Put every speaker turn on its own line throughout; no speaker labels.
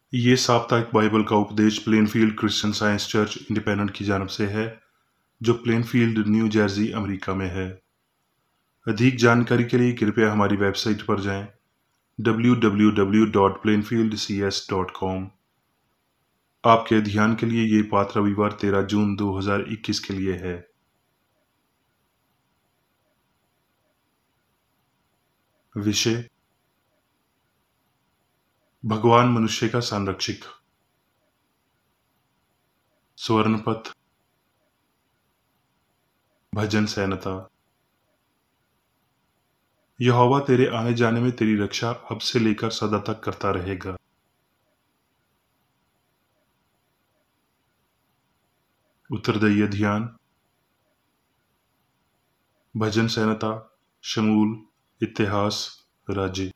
ये साप्ताहिक बाइबल का उपदेश Plainfield Christian Science Church Independent की जानब से है, जो प्लेनफील्ड, न्यू जर्सी, अमेरिका में है। अधिक जानकारी के लिए कृपया हमारी वेबसाइट पर जाएं www.plainfieldcs.com। आपके ध्यान के लिए ये पाठ रविवार 13 जून 2021 के लिए है। विषय: भगवान मनुष्य का संरक्षक। स्वर्णपथ: भजन संहिता। यहोवा तेरे आने जाने में तेरी रक्षा अब से लेकर सदा तक करता रहेगा। उत्तरदायी ध्यान। भजन संहिता, शमूल, इतिहास, राज्य।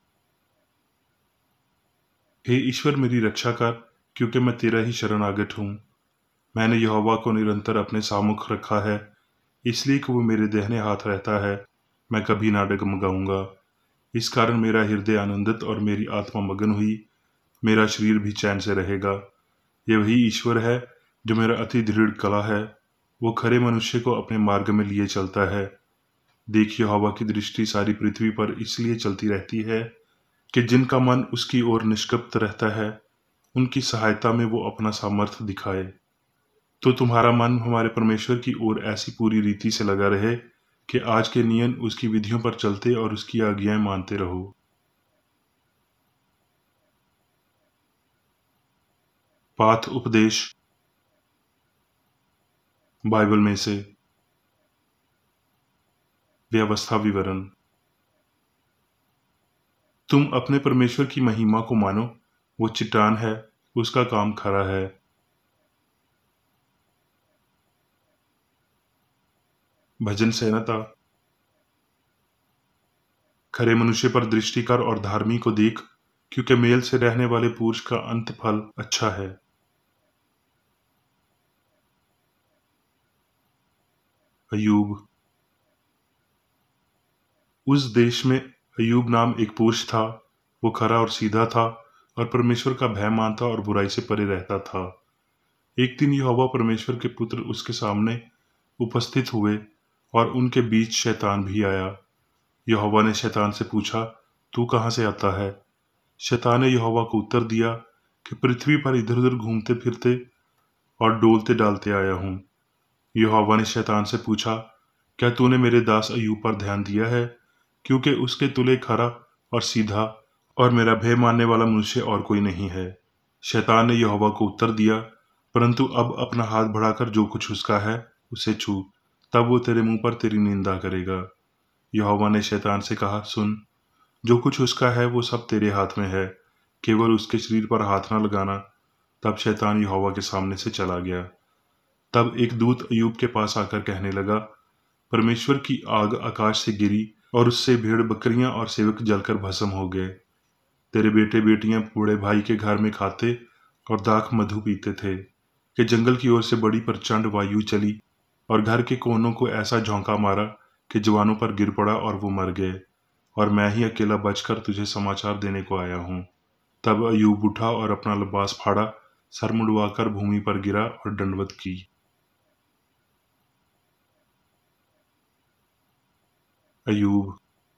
हे ईश्वर, मेरी रक्षा कर, क्योंकि मैं तेरा ही शरणागत हूँ। मैंने यहोवा को निरंतर अपने सामुख रखा है, इसलिए कि वो मेरे दाहिने हाथ रहता है। मैं कभी ना डगमगाऊंगा। इस कारण मेरा हृदय आनंदित और मेरी आत्मा मगन हुई। मेरा शरीर भी चैन से रहेगा। ये वही ईश्वर है जो मेरा अति दृढ़ कला है। वो खरे मनुष्य को अपने मार्ग में लिए चलता है। देख, यहोवा की दृष्टि सारी पृथ्वी पर इसलिए चलती रहती है कि जिनका मन उसकी ओर निष्कपट रहता है, उनकी सहायता में वो अपना सामर्थ्य दिखाए। तो तुम्हारा मन हमारे परमेश्वर की ओर ऐसी पूरी रीति से लगा रहे कि आज के नियम उसकी विधियों पर चलते और उसकी आज्ञाएं मानते रहो। पाठ उपदेश बाइबल में से। व्यवस्था विवरण। तुम अपने परमेश्वर की महिमा को मानो। वो चट्टान है, उसका काम खरा है। भजन संहिता। खरे मनुष्य पर दृष्टि कर और धार्मिक को देख, क्योंकि मेल से रहने वाले पुरुष का अंत फल अच्छा है। अय्यूब। उस देश में अय्यूब नाम एक पुरुष था। वो खरा और सीधा था और परमेश्वर का भय मानता और बुराई से परे रहता था। एक दिन यहोवा परमेश्वर के पुत्र उसके सामने उपस्थित हुए और उनके बीच शैतान भी आया। यहोवा ने शैतान से पूछा, तू कहाँ से आता है? शैतान ने यहोवा को उत्तर दिया कि पृथ्वी पर इधर उधर घूमते फिरते और डोलते डालते आया हूँ। यहोवा ने शैतान से पूछा, क्या तूने मेरे दास अय्यूब पर ध्यान दिया है? क्योंकि उसके तुल्य खरा और सीधा और मेरा भय मानने वाला मनुष्य और कोई नहीं है। शैतान ने यहोवा को उत्तर दिया, परंतु अब अपना हाथ बढ़ाकर जो कुछ उसका है उसे छू, तब वो तेरे मुंह पर तेरी निंदा करेगा। यहोवा ने शैतान से कहा, सुन, जो कुछ उसका है वो सब तेरे हाथ में है, केवल उसके शरीर पर हाथ न लगाना। तब शैतान यहोवा के सामने से चला गया। तब एक दूत अय्यूब के पास आकर कहने लगा, परमेश्वर की आग आकाश से गिरी और उससे भेड़ बकरियां और सेवक जलकर भस्म हो गए। तेरे बेटे बेटियां बूढ़े भाई के घर में खाते और दाख मधु पीते थे कि जंगल की ओर से बड़ी प्रचंड वायु चली और घर के कोनों को ऐसा झोंका मारा कि जवानों पर गिर पड़ा और वो मर गए, और मैं ही अकेला बचकर तुझे समाचार देने को आया हूँ। तब अय्यूब उठा और अपना लिबास फाड़ा, सर मुड़वाकर भूमि पर गिरा और दंडवत की। अय्यूब।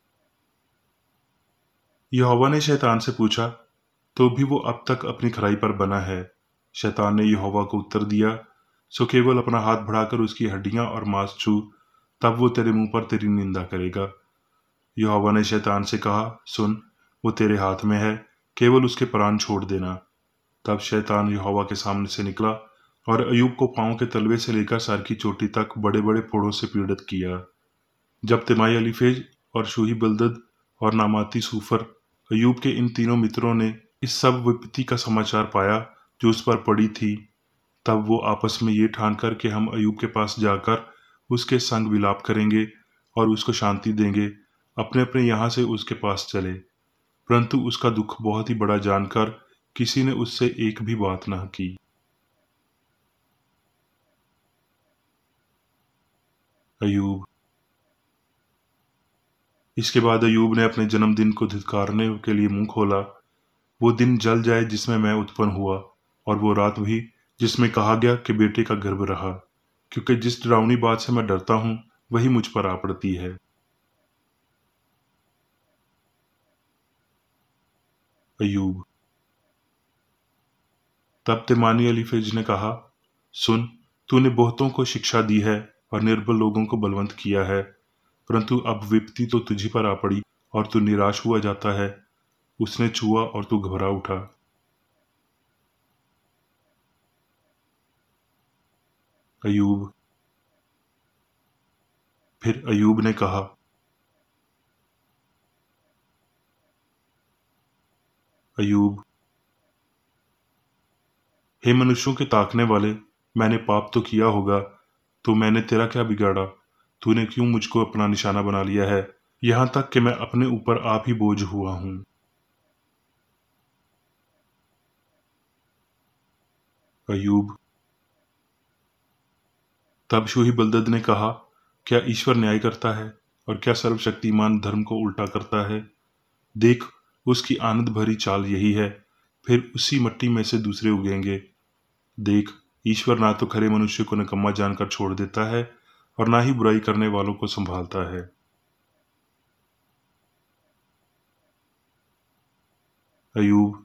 यहोवा ने शैतान से पूछा, तो भी वो अब तक अपनी खराई पर बना है? शैतान ने यहोवा को उत्तर दिया, सो केवल अपना हाथ बढ़ाकर उसकी हड्डियां और मांस छू, तब वो तेरे मुंह पर तेरी निंदा करेगा। यहोवा ने शैतान से कहा, सुन, वो तेरे हाथ में है, केवल उसके प्राण छोड़ देना। तब शैतान यहोवा के सामने से निकला और अय्यूब को पांव के तलवे से लेकर सर की चोटी तक बड़े बड़े फोड़ों से पीड़ित किया। जब तिमाई एलीफेज और शूही बिल्दद और नामाती सूफर, अय्यूब के इन तीनों मित्रों ने इस सब विपत्ति का समाचार पाया जो उस पर पड़ी थी, तब वो आपस में ये ठान कर कि हम अय्यूब के पास जाकर उसके संग विलाप करेंगे और उसको शांति देंगे, अपने अपने यहाँ से उसके पास चले। परंतु उसका दुख बहुत ही बड़ा जानकर किसी ने उससे एक भी बात न की। अय्यूब। इसके बाद अय्यूब ने अपने जन्मदिन को धिक्कारने के लिए मुंह खोला। वो दिन जल जाए जिसमें मैं उत्पन्न हुआ, और वो रात भी जिसमें कहा गया कि बेटे का गर्भ रहा, क्योंकि जिस डरावनी बात से मैं डरता हूँ वही मुझ पर आ पड़ती है। अय्यूब। तब तेमानी एलीफेज ने कहा, सुन, तूने बहुतों को शिक्षा दी है और निर्बल लोगों को बलवंत किया है, परंतु अब विपत्ति तो तुझी पर आ पड़ी और तू निराश हुआ जाता है। उसने छुआ और तू घबरा उठा। अय्यूब। फिर अय्यूब ने कहा, अय्यूब, हे मनुष्यों के ताकने वाले, मैंने पाप तो किया होगा, तो मैंने तेरा क्या बिगाड़ा? तूने क्यों मुझको अपना निशाना बना लिया है, यहाँ तक कि मैं अपने ऊपर आप ही बोझ हुआ हूँ। अय्यूब। तब शूही बलदद ने कहा, क्या ईश्वर न्याय करता है, और क्या सर्वशक्तिमान धर्म को उल्टा करता है? देख, उसकी आनंद भरी चाल यही है, फिर उसी मट्टी में से दूसरे उगेंगे। देख, ईश्वर ना तो खरे मनुष्य को निकम्मा जानकर छोड़ देता है और ना ही बुराई करने वालों को संभालता है। अय्यूब।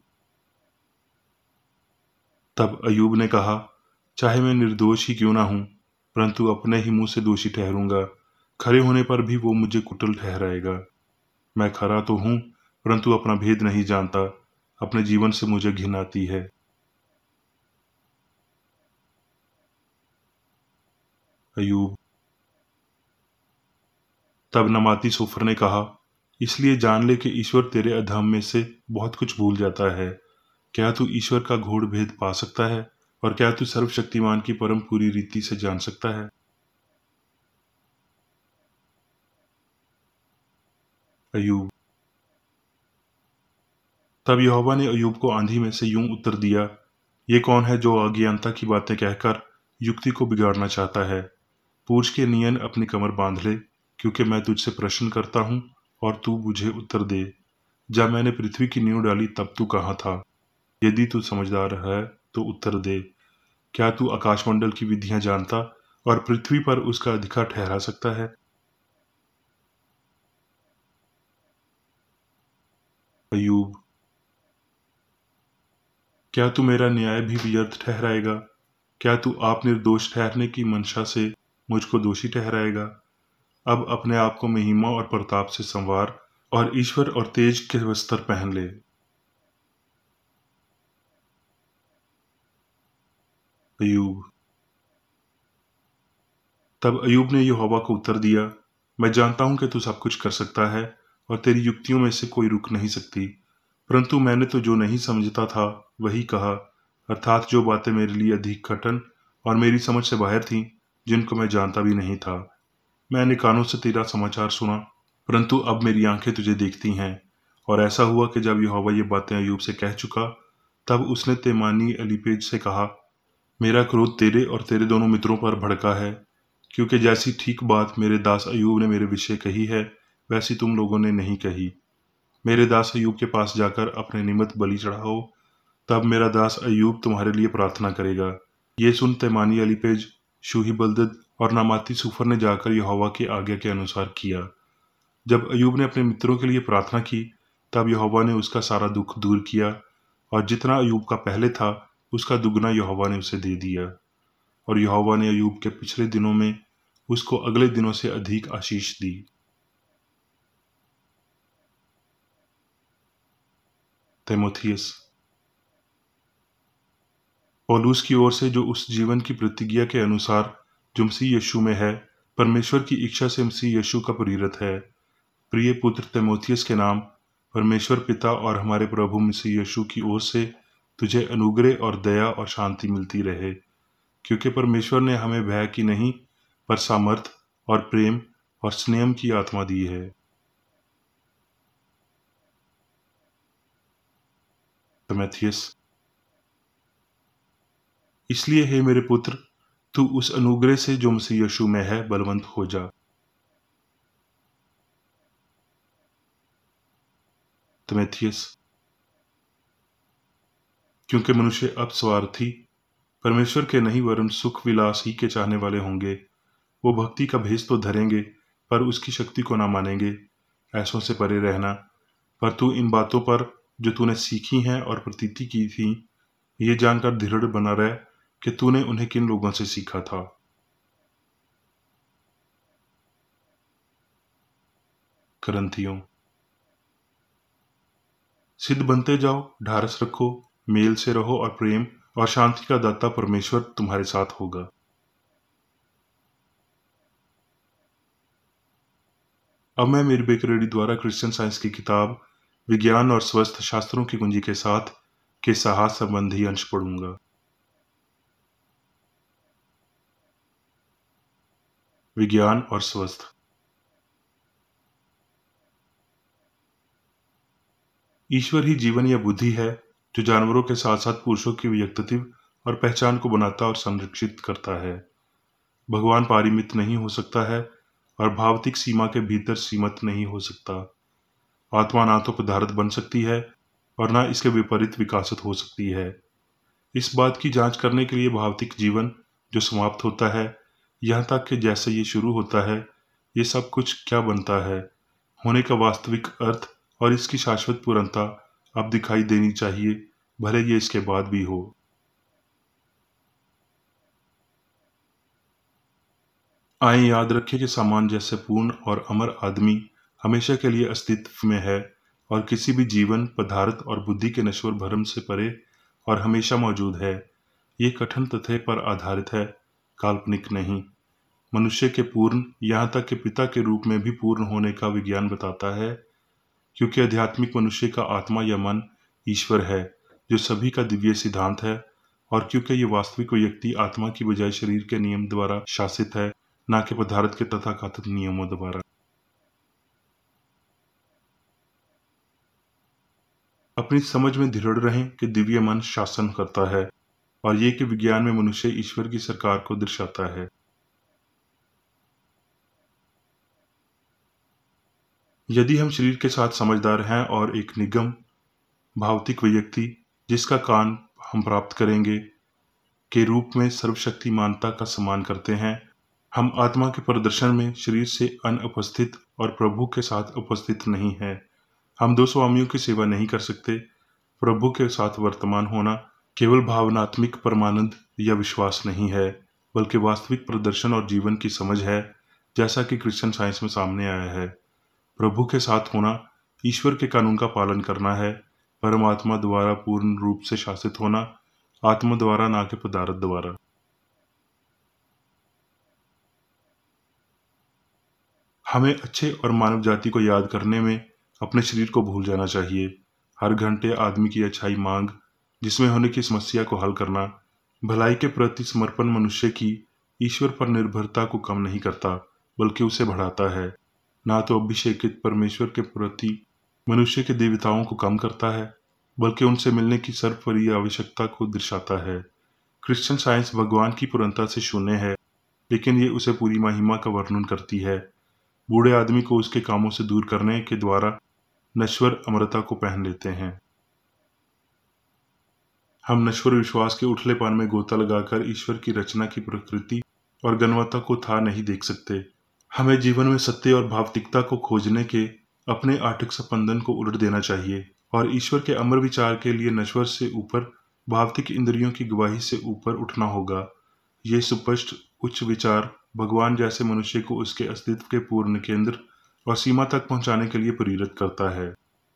तब अय्यूब ने कहा, चाहे मैं निर्दोष ही क्यों ना हूं, परंतु अपने ही मुंह से दोषी ठहरूंगा। खरे होने पर भी वो मुझे कुटिल ठहराएगा। मैं खरा तो हूं, परंतु अपना भेद नहीं जानता। अपने जीवन से मुझे घिन आती है। अय्यूब। तब नमाती सोफर ने कहा, इसलिए जान ले कि ईश्वर तेरे अधर्म में से बहुत कुछ भूल जाता है। क्या तू ईश्वर का गूढ़ भेद पा सकता है, और क्या तू सर्वशक्तिमान की परम पूरी रीति से जान सकता है? अय्यूब। तब यहोवा ने अय्यूब को आंधी में से यूं उत्तर दिया, ये कौन है जो अज्ञानता की बातें कहकर युक्ति को बिगाड़ना चाहता है? पूछ के नियन अपनी कमर बांध ले, क्योंकि मैं तुझसे प्रश्न करता हूं और तू मुझे उत्तर दे। जब मैंने पृथ्वी की नींव डाली तब तू कहाँ था? यदि तू समझदार है तो उत्तर दे। क्या तू आकाशमंडल की विधियां जानता और पृथ्वी पर उसका अधिकार ठहरा सकता है? अय्यूब। क्या तू मेरा न्याय भी व्यर्थ ठहराएगा? क्या तू आप निर्दोष ठहरने की मंशा से मुझको दोषी ठहराएगा? अब अपने आप को महिमा और प्रताप से संवार और ईश्वर और तेज के वस्त्र पहन ले। अय्यूब। तब अय्यूब ने यहोवा को उत्तर दिया, मैं जानता हूं कि तू सब कुछ कर सकता है और तेरी युक्तियों में से कोई रुक नहीं सकती, परंतु मैंने तो जो नहीं समझता था वही कहा, अर्थात जो बातें मेरे लिए अधिक कठिन और मेरी समझ से बाहर थीं, जिनको मैं जानता भी नहीं था। मैंने कानों से तेरा समाचार सुना, परंतु अब मेरी आंखें तुझे देखती हैं। और ऐसा हुआ कि जब यहोवा ये बातें अय्यूब से कह चुका, तब उसने तेमानी एलीपेज से कहा, मेरा क्रोध तेरे और तेरे दोनों मित्रों पर भड़का है, क्योंकि जैसी ठीक बात मेरे दास अय्यूब ने मेरे विषय कही है, वैसी तुम लोगों ने नहीं कही। मेरे दास अय्यूब के पास जाकर अपने निमित्त बलि चढ़ाओ, तब मेरा दास अय्यूब तुम्हारे लिए प्रार्थना करेगा। ये सुन तेमानी एलीपेज, शूही बलदद और नामाती सूफर ने जाकर यहोवा की आज्ञा के अनुसार किया। जब अय्यूब ने अपने मित्रों के लिए प्रार्थना की, तब यहोवा ने उसका सारा दुख दूर किया, और जितना अय्यूब का पहले था उसका दुगना यहोवा ने उसे दे दिया। और यहोवा ने अय्यूब के पिछले दिनों में उसको अगले दिनों से अधिक आशीष दी। तीमुथियुस। पौलुस की ओर से जो उस जीवन की प्रतिज्ञा के अनुसार जो मसीह यीशु में है, परमेश्वर की इच्छा से मसीह यीशु का प्रेरित है, प्रिय पुत्र तीमुथियुस के नाम, परमेश्वर पिता और हमारे प्रभु मसीह यीशु की ओर से तुझे अनुग्रह और दया और शांति मिलती रहे, क्योंकि परमेश्वर ने हमें भय की नहीं, पर सामर्थ और प्रेम और स्नेह की आत्मा दी है। तीमुथियुस। इसलिए हे मेरे पुत्र, तू उस अनुग्रह से जो मसीह यीशु में है बलवंत हो जा। तीमुथियुस। क्योंकि मनुष्य अब स्वार्थी, परमेश्वर के नहीं वरन सुख विलास ही के चाहने वाले होंगे। वो भक्ति का भेष तो धरेंगे, पर उसकी शक्ति को ना मानेंगे। ऐसों से परे रहना। पर तू इन बातों पर जो तूने सीखी हैं और प्रतीति की थी, ये जानकर दृढ़ बना रह कि तूने उन्हें किन लोगों से सीखा था। करंथियों। सिद्ध बनते जाओ, ढारस रखो, मेल से रहो और प्रेम और शांति का दाता परमेश्वर तुम्हारे साथ होगा। अब मैं मेरी बेकरेडी द्वारा क्रिश्चियन साइंस की किताब विज्ञान और स्वस्थ शास्त्रों की कुंजी के साथ के साहस संबंधी अंश पढ़ूंगा। विज्ञान और स्वस्थ। ईश्वर ही जीवन या बुद्धि है जो जानवरों के साथ साथ पुरुषों की व्यक्तित्व और पहचान को बनाता और संरक्षित करता है। भगवान पारिमित नहीं हो सकता है और भावतिक सीमा के भीतर सीमित नहीं हो सकता। आत्मा ना तो पदार्थ बन सकती है और ना इसके विपरीत विकासित हो सकती है। इस बात की जांच करने के लिए भौतिक जीवन जो समाप्त होता है, यहाँ तक कि जैसे ये शुरू होता है, ये सब कुछ क्या बनता है, होने का वास्तविक अर्थ और इसकी शाश्वत पूर्णता अब दिखाई देनी चाहिए, भले ये इसके बाद भी हो। आए याद रखें कि सामान जैसे पूर्ण और अमर आदमी हमेशा के लिए अस्तित्व में है और किसी भी जीवन पदार्थ और बुद्धि के नश्वर भ्रम से परे और हमेशा मौजूद है। ये कठिन तथ्य पर आधारित है, काल्पनिक नहीं। मनुष्य के पूर्ण, यहाँ तक कि पिता के रूप में भी पूर्ण होने का विज्ञान बताता है, क्योंकि आध्यात्मिक मनुष्य का आत्मा या मन ईश्वर है, जो सभी का दिव्य सिद्धांत है, और क्योंकि ये वास्तविक व्यक्ति आत्मा की बजाय शरीर के नियम द्वारा शासित है, ना कि पदार्थ के तथाकथित नियमों द्वारा। अपनी समझ में दृढ़ रहें कि दिव्य मन शासन करता है और ये कि विज्ञान में मनुष्य ईश्वर की सरकार को दर्शाता है। यदि हम शरीर के साथ समझदार हैं और एक निगम भौतिक व्यक्ति जिसका कान हम प्राप्त करेंगे के रूप में सर्वशक्तिमानता का सम्मान करते हैं, हम आत्मा के प्रदर्शन में शरीर से अनुपस्थित और प्रभु के साथ उपस्थित नहीं है। हम दो स्वामियों की सेवा नहीं कर सकते। प्रभु के साथ वर्तमान होना केवल भावनात्मक परमानंद या विश्वास नहीं है, बल्कि वास्तविक प्रदर्शन और जीवन की समझ है, जैसा कि क्रिश्चियन साइंस में सामने आया है। प्रभु के साथ होना ईश्वर के कानून का पालन करना है, परमात्मा द्वारा पूर्ण रूप से शासित होना, आत्मा द्वारा ना कि पदार्थ द्वारा। हमें अच्छे और मानव जाति को याद करने में अपने शरीर को भूल जाना चाहिए। हर घंटे आदमी की अच्छाई मांग, जिसमें होने की समस्या को हल करना, भलाई के प्रति समर्पण मनुष्य की ईश्वर पर निर्भरता को कम नहीं करता, बल्कि उसे बढ़ाता है। ना तो अभिषेकित परमेश्वर के प्रति मनुष्य के देवताओं को कम करता है, बल्कि उनसे मिलने की सर्वोपरि आवश्यकता को दर्शाता है। क्रिश्चियन साइंस भगवान की पूर्णता से शून्य है, लेकिन ये उसे पूरी महिमा का वर्णन करती है। बूढ़े आदमी को उसके कामों से दूर करने के द्वारा नश्वर अमरता को पहन लेते हैं। हम नश्वर विश्वास के उथलेपन में गोता लगाकर ईश्वर की रचना की प्रकृति और गुणवत्ता को था नहीं देख सकते। हमें जीवन में सत्य और भावतिकता को खोजने के अपने आर्थिक स्पंदन को उलट देना चाहिए और ईश्वर के अमर विचार के लिए नश्वर से ऊपर भावतिक इंद्रियों की गवाही से ऊपर उठना होगा। ये सुस्पष्ट उच्च विचार भगवान जैसे मनुष्य को उसके अस्तित्व के पूर्ण केंद्र और सीमा तक पहुंचाने के लिए प्रेरित करता है।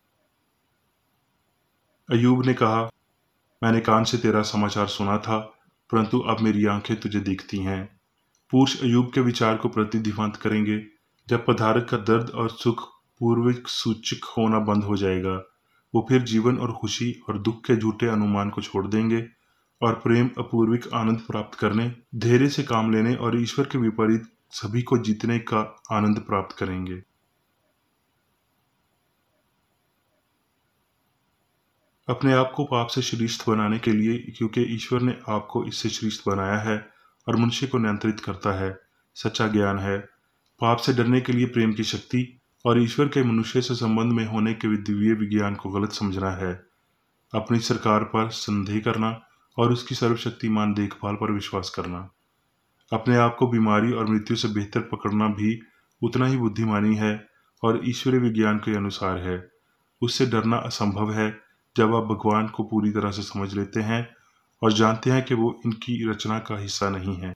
अयूब ने कहा, मैंने कान से तेरा समाचार सुना था, परंतु अब मेरी आंखें तुझे देखती हैं। पुरुष अयूब के विचार को प्रतिध्वनित करेंगे जब पदार्थ का दर्द और सुख पूर्वक सूचक होना बंद हो जाएगा। वो फिर जीवन और खुशी और दुख के झूठे अनुमान को छोड़ देंगे और प्रेम अपूर्विक आनंद प्राप्त करने, धैर्य से काम लेने और ईश्वर के विपरीत सभी को जीतने का आनंद प्राप्त करेंगे। अपने आप को पाप से श्रेष्ठ बनाने के लिए, क्योंकि ईश्वर ने आपको इससे श्रेष्ठ बनाया है और मनुष्य को नियंत्रित करता है, सच्चा ज्ञान है। पाप से डरने के लिए प्रेम की शक्ति और ईश्वर के मनुष्य से संबंध में होने के दिव्य विज्ञान को गलत समझना है। अपनी सरकार पर संदेह करना और उसकी सर्वशक्तिमान देखभाल पर विश्वास करना। अपने आप को बीमारी और मृत्यु से बेहतर पकड़ना भी उतना ही बुद्धिमानी है और ईश्वरीय विज्ञान के अनुसार है। उससे डरना असंभव है जब आप भगवान को पूरी तरह से समझ लेते हैं और जानते हैं कि वो इनकी रचना का हिस्सा नहीं है।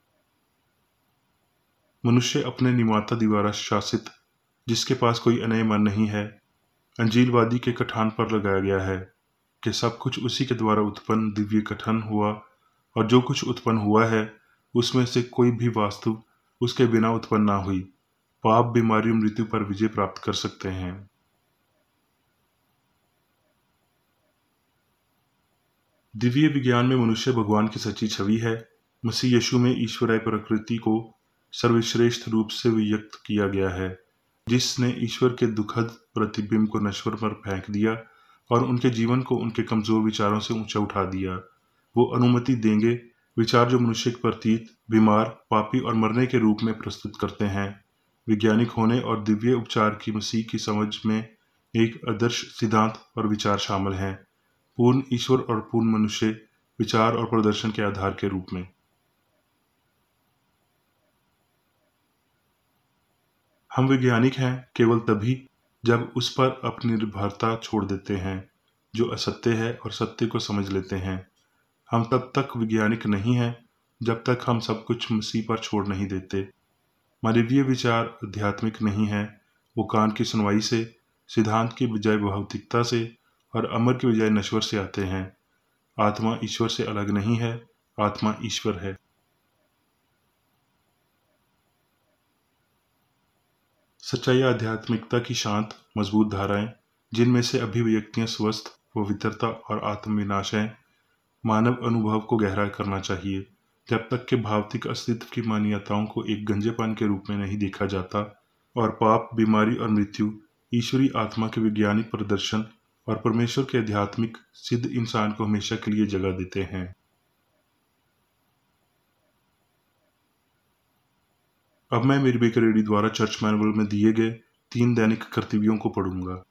मनुष्य अपने निर्माता द्वारा शासित, जिसके पास कोई अन्य मन नहीं है, अंजीलवादी के कथन पर लगाया गया है कि सब कुछ उसी के द्वारा उत्पन्न दिव्य कथन हुआ और जो कुछ उत्पन्न हुआ है उसमें से कोई भी वास्तु उसके बिना उत्पन्न ना हुई। पाप, बीमारी और मृत्यु पर विजय प्राप्त कर सकते हैं। दिव्य विज्ञान में मनुष्य भगवान की सच्ची छवि है। मसीह यीशु में ईश्वरीय प्रकृति को सर्वश्रेष्ठ रूप से व्यक्त किया गया है, जिसने ईश्वर के दुखद प्रतिबिंब को नश्वर पर फेंक दिया और उनके जीवन को उनके कमजोर विचारों से ऊंचा उठा दिया। वो अनुमति देंगे विचार जो मनुष्य के प्रतीत, बीमार, पापी और मरने के रूप में प्रस्तुत करते हैं। वैज्ञानिक होने और दिव्य उपचार की मसीह की समझ में एक आदर्श सिद्धांत और विचार शामिल हैं, पूर्ण ईश्वर और पूर्ण मनुष्य विचार और प्रदर्शन के आधार के रूप में। हम वैज्ञानिक हैं केवल तभी जब उस पर अपनी निर्भरता छोड़ देते हैं जो असत्य है और सत्य को समझ लेते हैं। हम तब तक वैज्ञानिक नहीं हैं जब तक हम सब कुछ मसीह पर छोड़ नहीं देते। मानवीय विचार आध्यात्मिक नहीं है। वो कान की सुनवाई से, सिद्धांत की बजाय भौतिकता से और अमर की बजाय नश्वर से आते हैं। आत्मा ईश्वर से अलग नहीं है, आत्मा ईश्वर है। सच्चाई आध्यात्मिकता की शांत, मजबूत धाराएं, जिनमें से अभिव्यक्तियां स्वस्थ, पवित्रता और आत्मविनाश हैं, मानव अनुभव को गहरा करना चाहिए। जब तक कि भौतिक अस्तित्व की मान्यताओं को एक गंजेपन के रूप में नहीं देखा जाता और पाप, बीमारी और मृत्यु ईश्वरी आत्मा के वैज्ञानिक प्रदर्शन और परमेश्वर के आध्यात्मिक सिद्ध इंसान को हमेशा के लिए जगह देते हैं। अब मैं मेरी बेकर रेडी द्वारा चर्च मैनुअल में दिए गए 3 दैनिक कर्तव्यों को पढ़ूंगा।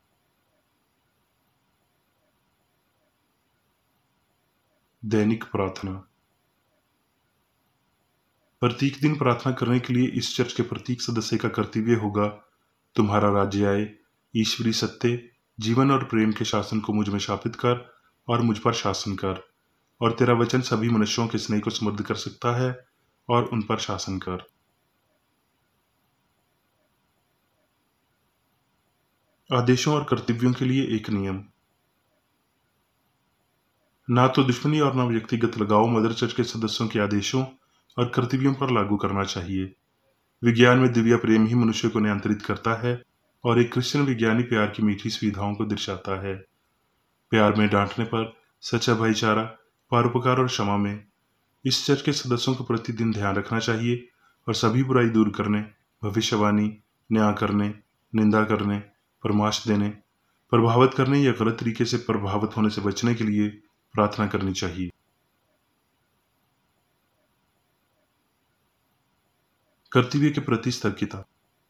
दैनिक प्रार्थना। प्रत्येक दिन प्रार्थना करने के लिए इस चर्च के प्रत्येक सदस्य का कर्तव्य होगा, तुम्हारा राज्य आए, ईश्वरी सत्य, जीवन और प्रेम के शासन को मुझ में स्थापित कर और मुझ पर शासन कर, और तेरा वचन सभी मनुष्यों के स्नेह को समृद्ध कर सकता है और उन पर शासन कर। आदेशों और कर्तव्यों के लिए एक नियम। ना तो दुश्मनी और ना व्यक्तिगत लगाव मदर चर्च के सदस्यों के आदेशों और कर्तव्यों पर लागू करना चाहिए। विज्ञान में दिव्य प्रेम ही मनुष्य को नियंत्रित करता है और एक क्रिश्चियन विज्ञानी प्यार की मीठी सुविधाओं को दर्शाता है। प्यार में डांटने पर, सच्चा भाईचारा, परोपकार और क्षमा में। इस चर्च के सदस्यों को प्रतिदिन ध्यान रखना चाहिए और सभी बुराई दूर करने, भविष्यवाणी, न्याय करने, निंदा करने, परामर्श देने, प्रभावित करने या गलत तरीके से प्रभावित होने से बचने के लिए प्रार्थना करनी चाहिए। कर्तव्य के प्रति सतर्कता।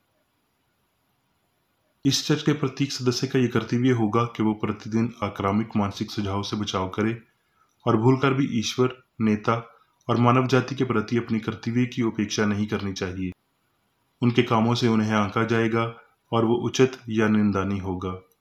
इस चर्च के प्रत्येक सदस्य का यह कर्तव्य होगा कि वो प्रतिदिन आक्रामक मानसिक सुझाव से बचाव करे और भूलकर भी ईश्वर, नेता और मानव जाति के प्रति अपनी कर्तव्य की उपेक्षा नहीं करनी चाहिए। उनके कामों से उन्हें आंका जाएगा और वो उचित या निंदनीय होगा।